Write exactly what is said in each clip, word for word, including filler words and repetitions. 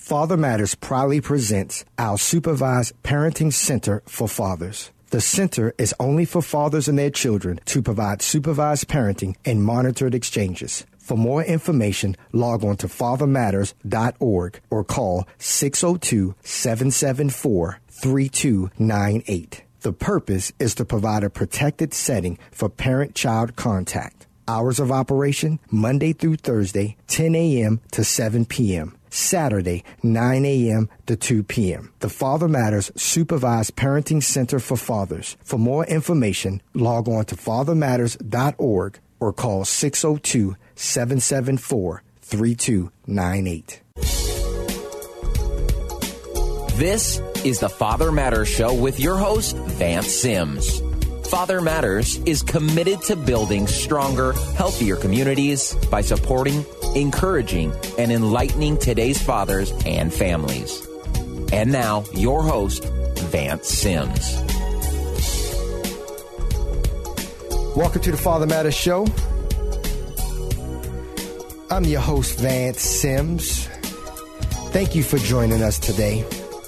Father Matters proudly presents our Supervised Parenting Center for Fathers. The center is only for fathers and their children to provide supervised parenting and monitored exchanges. For more information, log on to father matters dot org or call six oh two, seven seven four, three two nine eight. The purpose is to provide a protected setting for parent-child contact. Hours of operation, Monday through Thursday, ten a.m. to seven p.m. Saturday, nine a.m. to two p.m. The Father Matters Supervised Parenting Center for Fathers. For more information, log on to father matters dot org or call six oh two, seven seven four, three two nine eight. This is the Father Matters Show with your host, Vance Sims. Father Matters is committed to building stronger, healthier communities by supporting, encouraging, and enlightening today's fathers and families. And now, your host, Vance Sims. Welcome to the Father Matters Show. I'm your host, Vance Sims. Thank you for joining us today.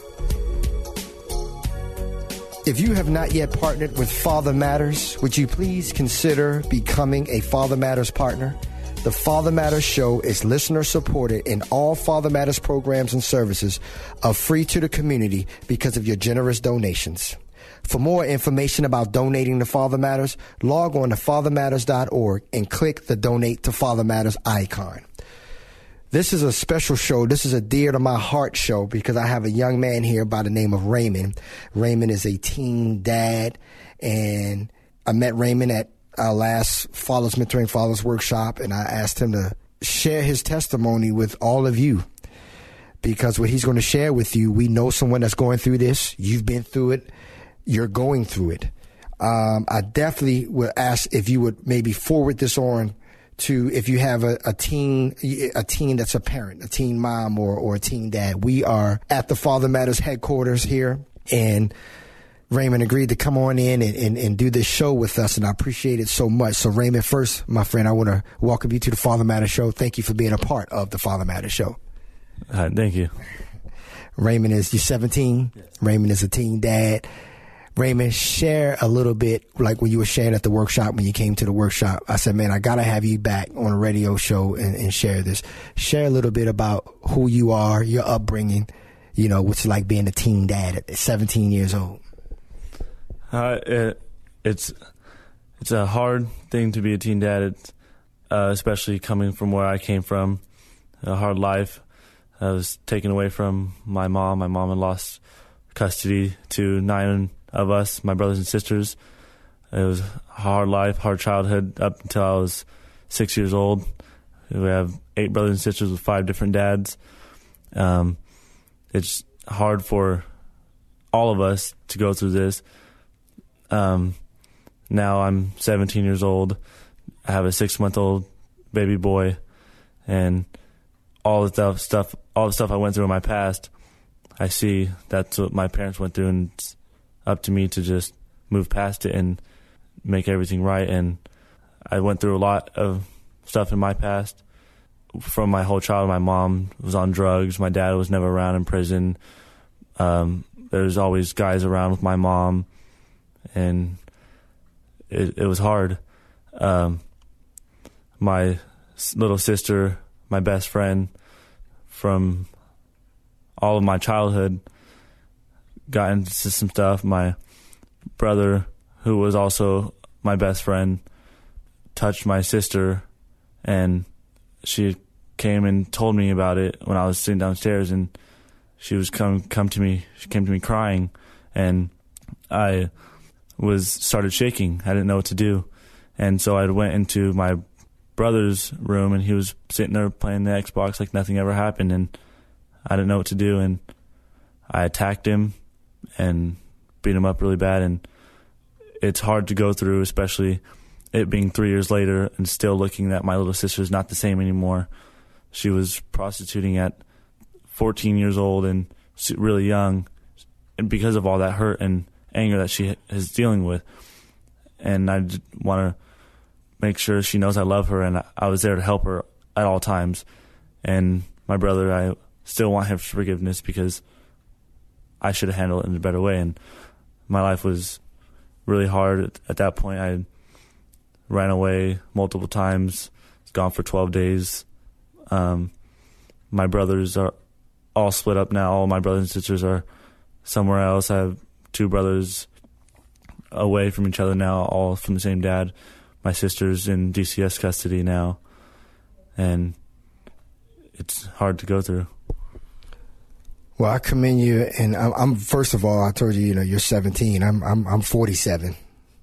If you have not yet partnered with Father Matters, would you please consider becoming a Father Matters partner? The Father Matters Show is listener supported, and all Father Matters programs and services are free to the community because of your generous donations. For more information about donating to Father Matters, log on to father matters dot org and click the Donate to Father Matters icon. This is a special show. This is a dear to my heart show because I have a young man here by the name of Raymond. Raymond is a teen dad, and I met Raymond at our last Fathers Mentoring Fathers workshop, and I asked him to share his testimony with all of you because what he's going to share with you, we know someone that's going through this. You've been through it. You're going through it. Um, I definitely would ask if you would maybe forward this on to if you have a, a teen, a teen that's a parent, a teen mom or, or a teen dad. We are at the Father Matters headquarters here, and Raymond agreed to come on in and, and, and do this show with us, and I appreciate it so much. So Raymond, first, my friend, I want to welcome you to the Father Matters Show. Thank you for being a part of the Father Matters Show. All right, thank you. Raymond is, you're seventeen. Yes. Raymond is a teen dad. Raymond, share a little bit, like when you were sharing at the workshop, when you came to the workshop. I said, man, I got to have you back on a radio show and, and share this. Share a little bit about who you are, your upbringing, you know, what's it like being a teen dad at seventeen years old. Uh, it, it's it's a hard thing to be a teen dad, it's, uh, especially coming from where I came from, a hard life. I was taken away from my mom. My mom had lost custody to nine of us, my brothers and sisters. It was a hard life, hard childhood up until I was six years old. We have eight brothers and sisters with five different dads. Um, it's hard for all of us to go through this. Um, now I'm seventeen years old. I have a six-month-old baby boy, and all the stuff, all the stuff I went through in my past, I see that's what my parents went through, and it's up to me to just move past it and make everything right. And I went through a lot of stuff in my past. From my whole childhood, my mom was on drugs. My dad was never around in prison. Um, there's always guys around with my mom, and it, it was hard. Um, my little sister, my best friend from all of my childhood, got into some stuff. My brother, who was also my best friend, touched my sister, and she came and told me about it when I was sitting downstairs, and she was come come to me. She came to me crying, and I was started shaking. I didn't know what to do, and so I went into my brother's room, and he was sitting there playing the Xbox like nothing ever happened, and I didn't know what to do, and I attacked him and beat him up really bad. And it's hard to go through, especially it being three years later and still looking at my little sister's not the same anymore. She was prostituting at fourteen years old and really young, and because of all that hurt and anger that she is dealing with. And I want to make sure she knows I love her, and I was there to help her at all times. And my brother, I still want his forgiveness because I should have handled it in a better way. And my life was really hard at, at that point. I ran away multiple times, was gone for twelve days. Um, my brothers are all split up now. All my brothers and sisters are somewhere else. I have two brothers away from each other now, all from the same dad. My sister's in D C S custody now, and it's hard to go through. Well, I commend you, and I'm, I'm first of all, I told you, you know, you're seventeen. I'm I'm I'm forty-seven,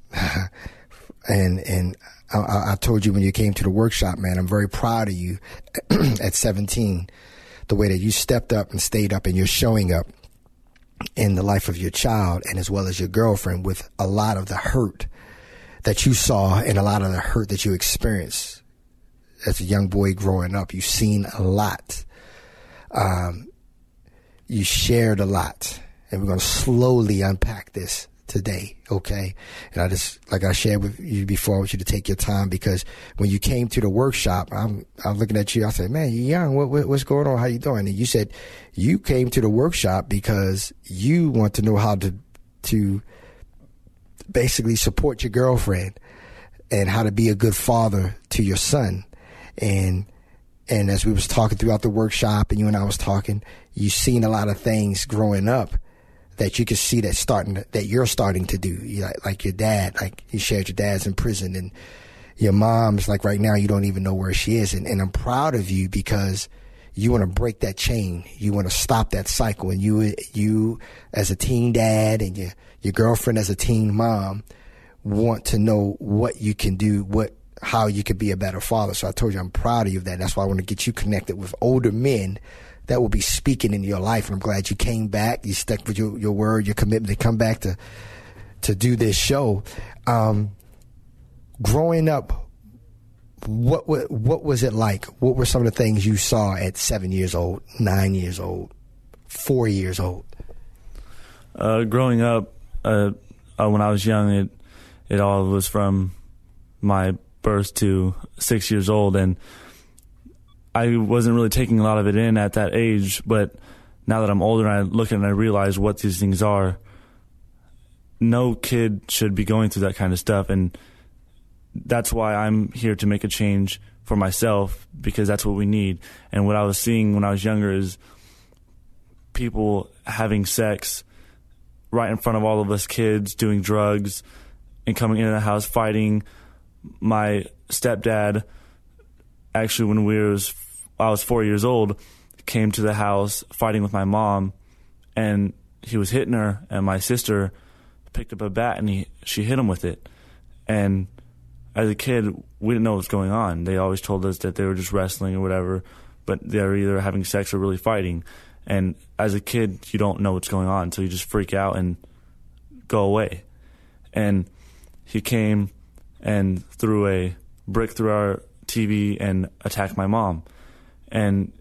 and and I, I told you when you came to the workshop, man, I'm very proud of you at seventeen, the way that you stepped up and stayed up, and you're showing up in the life of your child and as well as your girlfriend with a lot of the hurt that you saw and a lot of the hurt that you experienced as a young boy growing up. You've seen a lot. Um, you shared a lot, and we're going to slowly unpack this today, okay? And I just, like I shared with you before, I want you to take your time, because when you came to the workshop, I'm, I'm looking at you, I said, man, you're young, what, what, what's going on, how you doing? And you said you came to the workshop because you want to know how to, to basically support your girlfriend and how to be a good father to your son. And and as we was talking throughout the workshop, and you and I was talking, you've seen a lot of things growing up that you can see that starting to, that you're starting to do. You know, like your dad, like you shared your dad's in prison, and your mom's like right now you don't even know where she is. And, and I'm proud of you because you want to break that chain. You want to stop that cycle. And you you as a teen dad and your your girlfriend as a teen mom want to know what you can do, what how you could be a better father. So I told you I'm proud of you of that. That's why I want to get you connected with older men that will be speaking in your life. And I'm glad you came back. You stuck with your, your word, your commitment to come back to to do this show. Um, growing up, what, what what was it like? What were some of the things you saw at seven years old, nine years old, four years old? Uh, growing up, uh, uh, when I was young, it it all was from my birth to six years old, and I wasn't really taking a lot of it in at that age. But now that I'm older and I look and I realize what these things are, no kid should be going through that kind of stuff, and that's why I'm here to make a change for myself, because that's what we need. And what I was seeing when I was younger is people having sex right in front of all of us kids, doing drugs, and coming into the house fighting. My stepdad, actually, when we was I was four years old, came to the house fighting with my mom, and he was hitting her. And my sister picked up a bat and he she hit him with it. And as a kid, we didn't know what was going on. They always told us that they were just wrestling or whatever, but they were either having sex or really fighting. And as a kid, you don't know what's going on, so you just freak out and go away. And he came and threw a brick through our T V and attacked my mom. And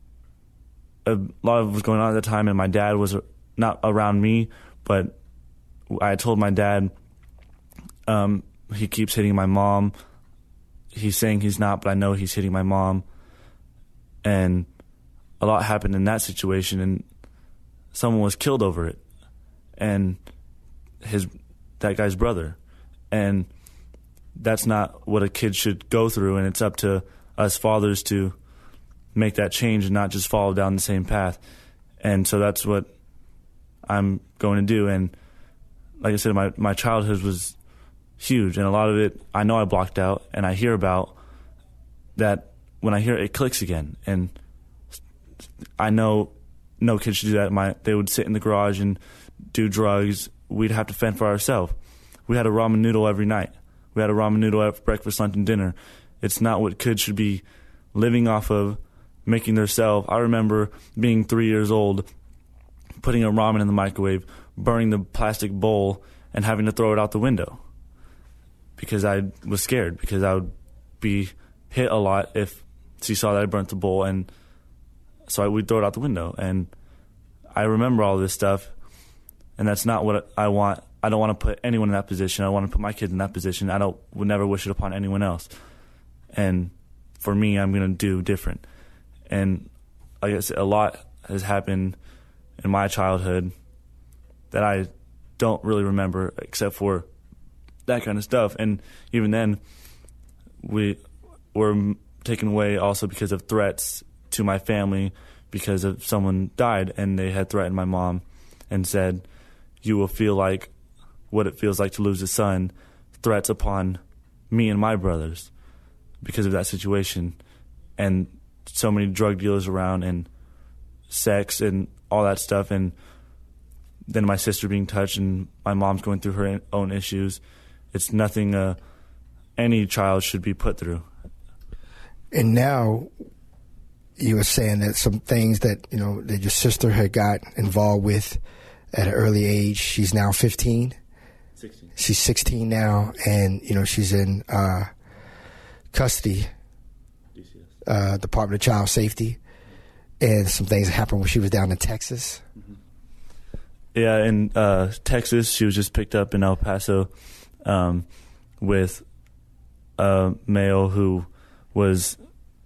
a lot of what was going on at the time, and my dad was not around me, but I told my dad, um, he keeps hitting my mom. He's saying he's not, but I know he's hitting my mom. And a lot happened in that situation, and someone was killed over it. And his that guy's brother. And that's not what a kid should go through, and it's up to us fathers to make that change and not just follow down the same path. And so that's what I'm going to do. And like I said, my, my childhood was huge, and a lot of it I know I blocked out, and I hear about that when I hear it, it clicks again. And I know no kid should do that. My they would sit in the garage and do drugs. We'd have to fend for ourselves. We had a ramen noodle every night. We had a ramen noodle at breakfast, lunch, and dinner. It's not what kids should be living off of, making themselves. I remember being three years old, putting a ramen in the microwave, burning the plastic bowl, and having to throw it out the window because I was scared, because I would be hit a lot if she saw that I burnt the bowl, and so I would throw it out the window. And I remember all this stuff, and that's not what I want. I don't want to put anyone in that position. I want to put my kids in that position. I don't would never wish it upon anyone else. And for me, I'm going to do different. And like I said, a lot has happened in my childhood that I don't really remember except for that kind of stuff. And even then, we were taken away also because of threats to my family because of someone died, and they had threatened my mom and said, you will feel like what it feels like to lose a son, threats upon me and my brothers because of that situation. And so many drug dealers around and sex and all that stuff, and then my sister being touched and my mom's going through her own issues. It's nothing uh, any child should be put through. And now you were saying that some things that, you know, that your sister had got involved with at an early age. She's now fifteen. sixteen. She's sixteen now, and, you know, she's in uh, custody, D C S. Uh, Department of Child Safety, and some things happened when she was down in Texas. Mm-hmm. Yeah, in uh, Texas, she was just picked up in El Paso um, with a male who was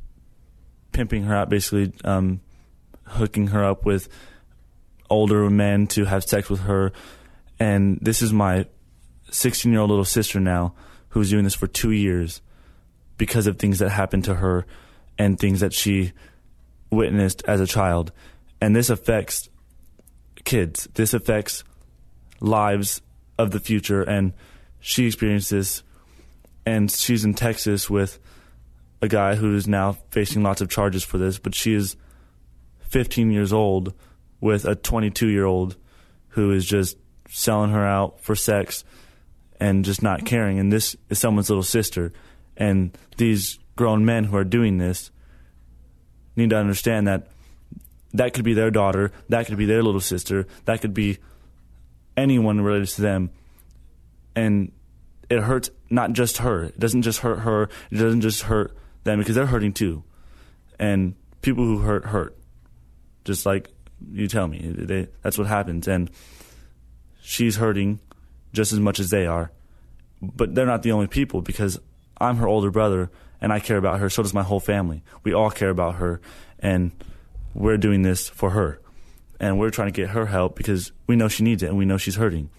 pimping her out, basically um, hooking her up with older men to have sex with her. And this is my sixteen-year-old little sister now, who's doing this for two years because of things that happened to her and things that she witnessed as a child. And this affects kids. This affects lives of the future. And she experienced this, and she's in Texas with a guy who is now facing lots of charges for this, but she is fifteen years old with a twenty-two-year-old who is just selling her out for sex and just not caring. And this is someone's little sister. And these grown men who are doing this need to understand that that could be their daughter, that could be their little sister, that could be anyone related to them. And it hurts not just her. It doesn't just hurt her. It doesn't just hurt them, because they're hurting too. And people who hurt, hurt. Just like you tell me. They, that's what happens. And she's hurting just as much as they are. But they're not the only people, because I'm her older brother, and I care about her. So does my whole family. We all care about her. And we're doing this for her. And we're trying to get her help because we know she needs it, and we know she's hurting.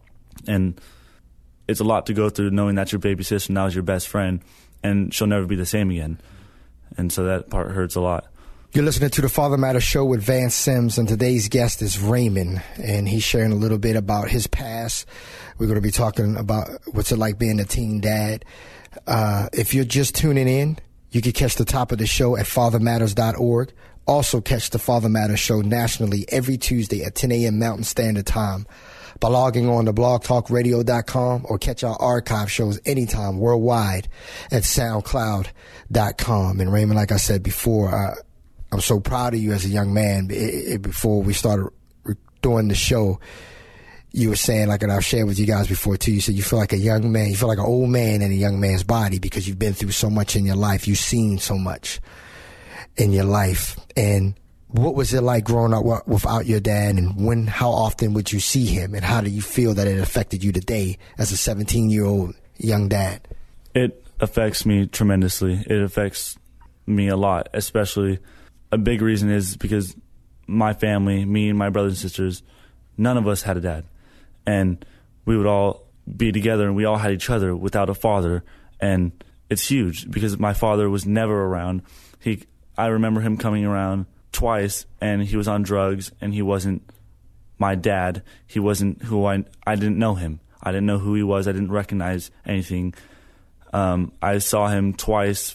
And it's a lot to go through, knowing that your baby sister now is your best friend, and she'll never be the same again. And so that part hurts a lot. You're listening to the Father Matters Show with Vance Sims, and today's guest is Raymond, and he's sharing a little bit about his past. We're going to be talking about what's it like being a teen dad. Uh, if you're just tuning in, you can catch the top of the show at father matters dot org. Also catch the Father Matters Show nationally every Tuesday at ten a.m. Mountain Standard Time by logging on to blog talk radio dot com, or catch our archive shows anytime worldwide at soundcloud dot com. And Raymond, like I said before, uh, I'm so proud of you as a young man. It, it, before we started doing the show, you were saying, like, and I've shared with you guys before too, you said you feel like a young man, you feel like an old man in a young man's body because you've been through so much in your life. You've seen so much in your life. And what was it like growing up without your dad, and when, how often would you see him, and how do you feel that it affected you today as a seventeen-year-old young dad? It affects me tremendously. It affects me a lot, especially a big reason is because my family, me and my brothers and sisters, none of us had a dad. And we would all be together, and we all had each other without a father. And it's huge because my father was never around. He, I remember him coming around twice, and he was on drugs, and he wasn't my dad. He wasn't who I, I didn't know him. I didn't know who he was. I didn't recognize anything. Um, I saw him twice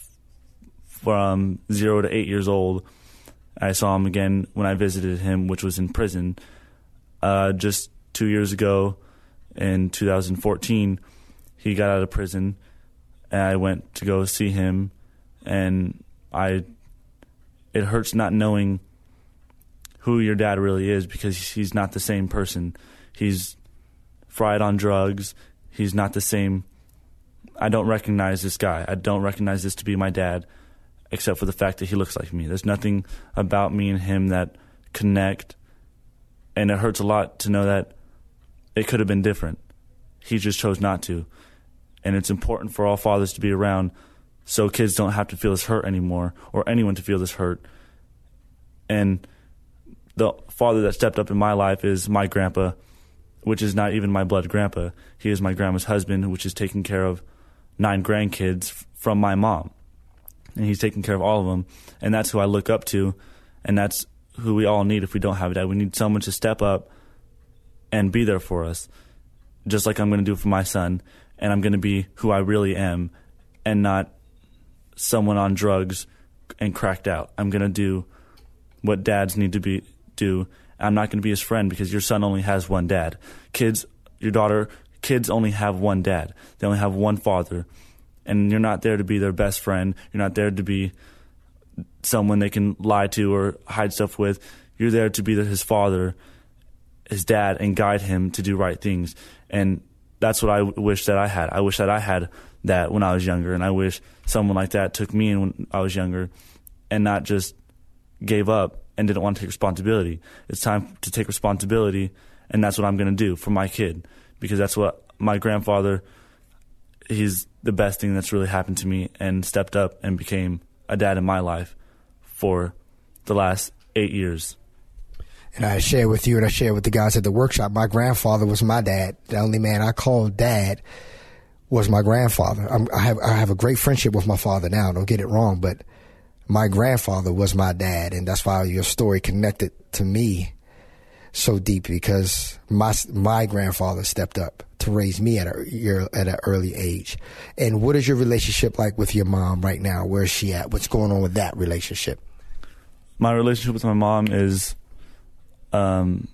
from zero to eight years old. I saw him again when I visited him, which was in prison. Uh, just two years ago, in two thousand fourteen, he got out of prison, and I went to go see him, and I, it hurts not knowing who your dad really is, because he's not the same person. He's fried on drugs. He's not the same. I don't recognize this guy. I don't recognize this to be my dad, except for the fact that he looks like me. There's nothing about me and him that connect. And it hurts a lot to know that it could have been different. He just chose not to. And it's important for all fathers to be around so kids don't have to feel this hurt anymore, or anyone to feel this hurt. And the father that stepped up in my life is my grandpa, which is not even my blood grandpa. He is my grandma's husband, which is taking care of nine grandkids f- from my mom. And he's taking care of all of them. And that's who I look up to. And that's who we all need if we don't have a dad. We need someone to step up and be there for us, just like I'm going to do for my son. And I'm going to be who I really am and not someone on drugs and cracked out. I'm going to do what dads need to be do. I'm not going to be his friend because your son only has one dad. Kids, your daughter, kids only have one dad. They only have one father. And you're not there to be their best friend. You're not there to be someone they can lie to or hide stuff with. You're there to be his father, his dad, and guide him to do right things. And that's what I wish that I had. I wish that I had that when I was younger. And I wish someone like that took me in when I was younger and not just gave up and didn't want to take responsibility. It's time to take responsibility, and that's what I'm going to do for my kid, because that's what my grandfather, he's the best thing that's really happened to me, and stepped up and became a dad in my life for the last eight years. And I share with you and I share with the guys at the workshop, my grandfather was my dad. The only man I called dad was my grandfather. I'm, I have I have a great friendship with my father now, don't get it wrong, but my grandfather was my dad, and that's why your story connected to me so deep, because my my grandfather stepped up to raise me at a at an early age. And what is your relationship like with your mom right now? Where is she at? What's going on with that relationship? My relationship with my mom is, um,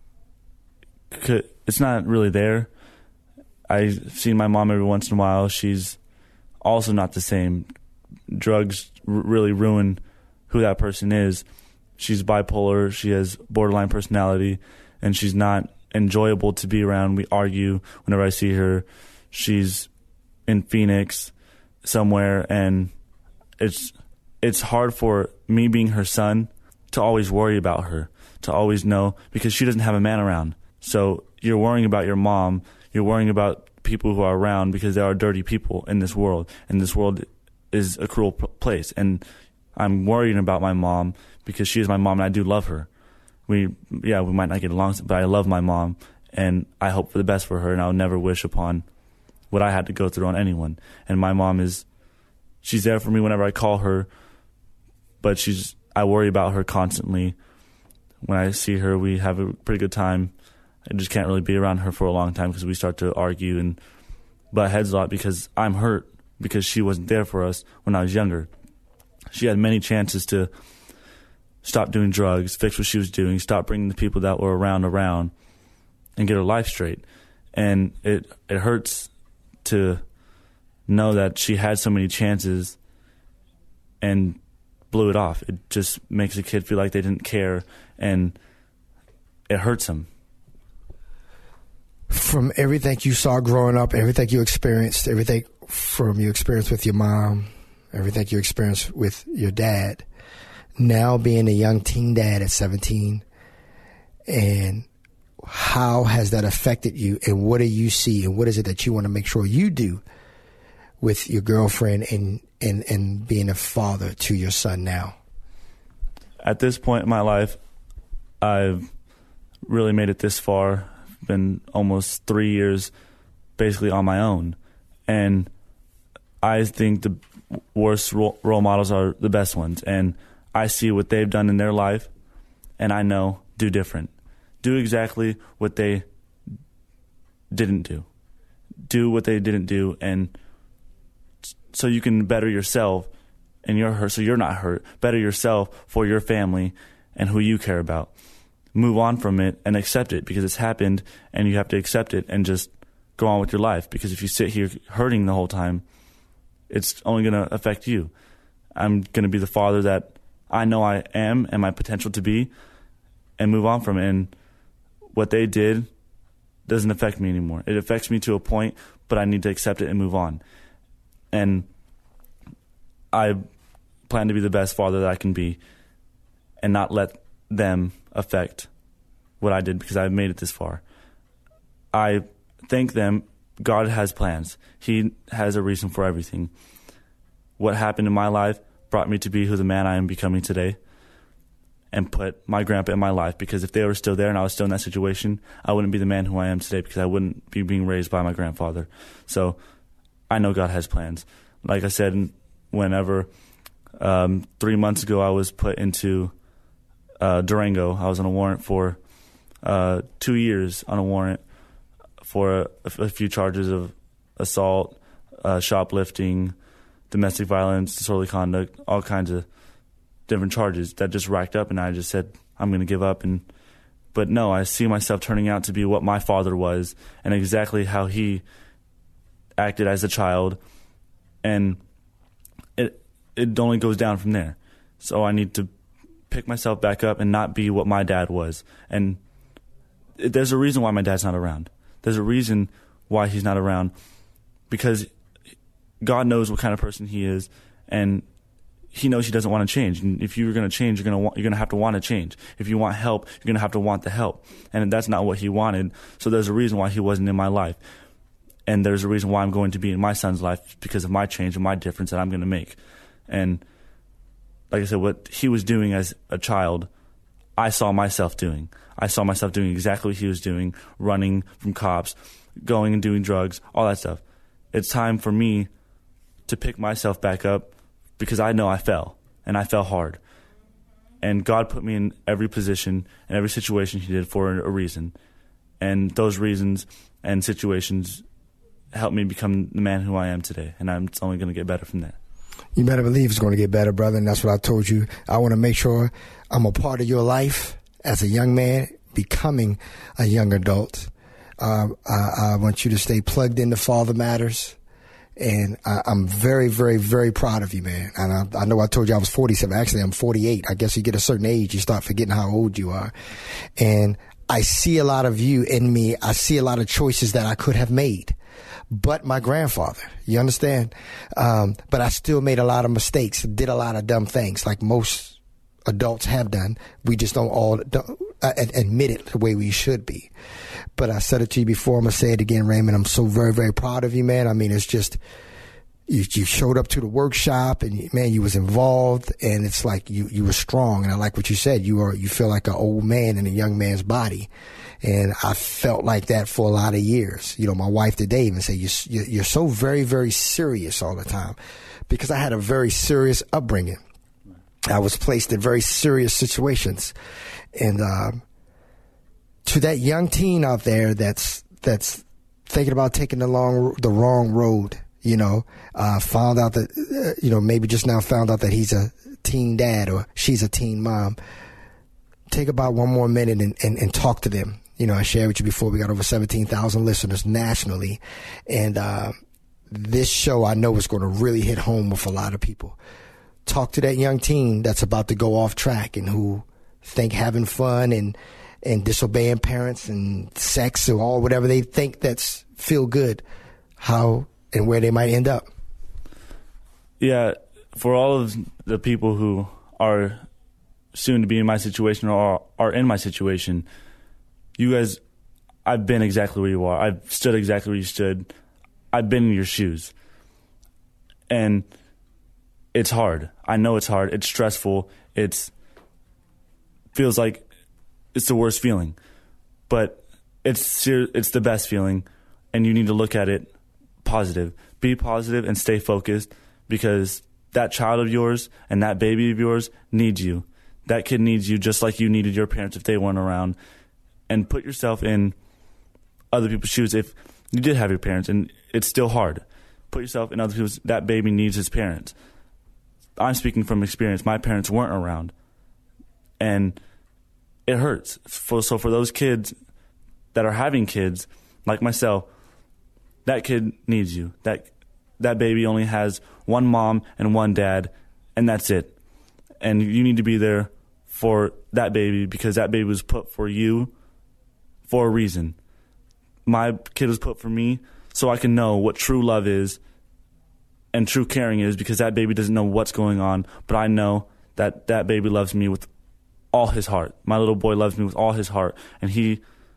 it's not really there. I've seen my mom every once in a while. She's also not the same. Drugs r- really ruin who that person is. She's bipolar. She has borderline personality, and she's not enjoyable to be around. We argue whenever I see her. She's in Phoenix somewhere, and it's it's hard for me being her son to always worry about her, to always know, because she doesn't have a man around. So you're worrying about your mom. You're worrying about people who are around, because there are dirty people in this world, and this world is a cruel p- place. And I'm worrying about my mom because she is my mom, and I do love her. We, yeah, we might not get along, but I love my mom, and I hope for the best for her, and I'll never wish upon what I had to go through on anyone. And my mom is, she's there for me whenever I call her, but she's, I worry about her constantly. When I see her, we have a pretty good time. I just can't really be around her for a long time because we start to argue and butt heads a lot, because I'm hurt because she wasn't there for us when I was younger. She had many chances to stop doing drugs, fix what she was doing, stop bringing the people that were around around, and get her life straight. And it it hurts to know that she had so many chances and blew it off. It just makes a kid feel like they didn't care, and it hurts them. From everything you saw growing up, everything you experienced, everything from your experience with your mom, everything you experienced with your dad, now being a young teen dad at seventeen, and how has that affected you, and what do you see, and what is it that you want to make sure you do with your girlfriend and, and, and being a father to your son now? At this point in my life, I've really made it this far. Been almost three years basically on my own, and I think the worst role, role models are the best ones, and I see what they've done in their life, and I know, do different. Do exactly what they didn't do. Do what they didn't do, and so you can better yourself, and you're hurt, so you're not hurt. Better yourself for your family and who you care about. Move on from it and accept it, because it's happened, and you have to accept it and just go on with your life. Because if you sit here hurting the whole time, it's only going to affect you. I'm going to be the father that I know I am and my potential to be, and move on from it. And what they did doesn't affect me anymore. It affects me to a point, but I need to accept it and move on. And I plan to be the best father that I can be, and not let them affect what I did, because I've made it this far. I thank them. God has plans. He has a reason for everything. What happened in my life brought me to be who the man I am becoming today. and put my grandpa in my life, because if they were still there and I was still in that situation, I wouldn't be the man who I am today, because I wouldn't be being raised by my grandfather. So I know God has plans. Like I said, whenever um, three months ago I was put into uh, Durango, I was on a warrant for uh, two years on a warrant for a, a few charges of assault, uh, shoplifting, domestic violence, disorderly conduct, all kinds of different charges that just racked up, and I just said, I'm going to give up. And but no, I see myself turning out to be what my father was and exactly how he acted as a child, and it it only goes down from there. So I need to pick myself back up and not be what my dad was. And it, there's a reason why my dad's not around. There's a reason why he's not around, because God knows what kind of person he is, and he knows he doesn't want to change. And if you're going to change, you're going to want, you're going to have to want to change. If you want help, you're going to have to want the help. And that's not what he wanted. So there's a reason why he wasn't in my life. And there's a reason why I'm going to be in my son's life, because of my change and my difference that I'm going to make. And like I said, what he was doing as a child, I saw myself doing. I saw myself doing exactly what he was doing, running from cops, going and doing drugs, all that stuff. It's time for me to pick myself back up, because I know I fell, and I fell hard. And God put me in every position and every situation he did for a reason. And those reasons and situations helped me become the man who I am today. And I'm, it's only going to get better from there. You better believe it's going to get better, brother, and that's what I told you. I want to make sure I'm a part of your life as a young man becoming a young adult. Um, I, I want you to stay plugged into Father Matters. And I, I'm very, very, very proud of you, man. And I, I know I told you I was forty-seven. Actually, I'm forty-eight. I guess you get a certain age, you start forgetting how old you are. And I see a lot of you in me. I see a lot of choices that I could have made, but my grandfather, you understand? Um, but I still made a lot of mistakes, did a lot of dumb things like most adults have done. We just don't all don't, uh, admit it the way we should be. But I said it to you before. I'm going to say it again, Raymond. I'm so very, very proud of you, man. I mean, it's just, you, you showed up to the workshop and, man, you was involved, and it's like you, you were strong. And I like what you said. You are, you feel like an old man in a young man's body. And I felt like that for a lot of years. You know, my wife today even said, you, you're so very, very serious all the time, because I had a very serious upbringing. I was placed in very serious situations. And, um, to that young teen out there that's that's thinking about taking the long the wrong road, you know, uh, found out that uh, you know maybe just now found out that he's a teen dad or she's a teen mom. Take about one more minute and, and, and talk to them. You know, I shared with you before, we got over seventeen thousand listeners nationally, and uh, this show I know is going to really hit home with a lot of people. Talk to that young teen that's about to go off track and who think having fun and and disobeying parents and sex or all whatever they think that's feel good, how and where they might end up. Yeah, for all of the people who are soon to be in my situation or are in my situation, you guys, I've been exactly where you are. I've stood exactly where you stood. I've been in your shoes. And it's hard. I know it's hard. It's stressful. It's feels like it's the worst feeling, but it's it's the best feeling, and you need to look at it positive. Be positive and stay focused, because that child of yours and that baby of yours needs you. That kid needs you just like you needed your parents if they weren't around. And put yourself in other people's shoes. If you did have your parents, and it's still hard, put yourself in other people's. That baby needs his parents. I'm speaking from experience. My parents weren't around, and it hurts. For, so for those kids that are having kids, like myself, that kid needs you. That that baby only has one mom and one dad, and that's it. And you need to be there for that baby, because that baby was put for you for a reason. My kid was put for me so I can know what true love is and true caring is, because that baby doesn't know what's going on, but I know that that baby loves me with all his heart. My little boy loves me with all his heart, and he,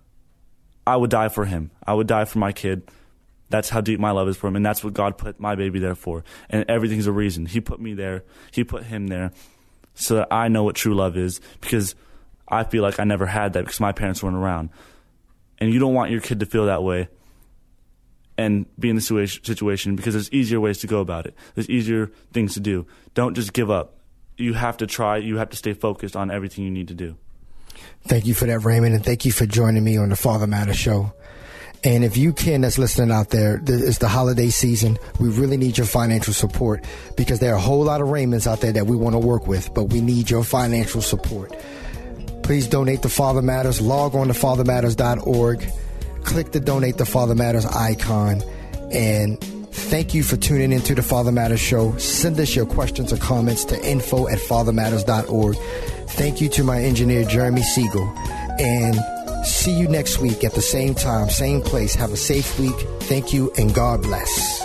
I would die for him. I would die for my kid. That's how deep my love is for him, and that's what God put my baby there for. And everything's a reason. He put me there. He put him there so that I know what true love is, because I feel like I never had that because my parents weren't around. And you don't want your kid to feel that way and be in the situation, because there's easier ways to go about it. There's easier things to do. Don't just give up. You have to try. You have to stay focused on everything you need to do. Thank you for that, Raymond, and thank you for joining me on the Father Matters Show. And if you can, that's listening out there, it's the holiday season. We really need your financial support, because there are a whole lot of Raymonds out there that we want to work with, but we need your financial support. Please donate to Father Matters. Log on to father matters dot org. Click the Donate to Father Matters icon. And thank you for tuning into the Father Matters Show. Send us your questions or comments to info at father matters dot org. Thank you to my engineer, Jeremy Siegel. And see you next week at the same time, same place. Have a safe week. Thank you, and God bless.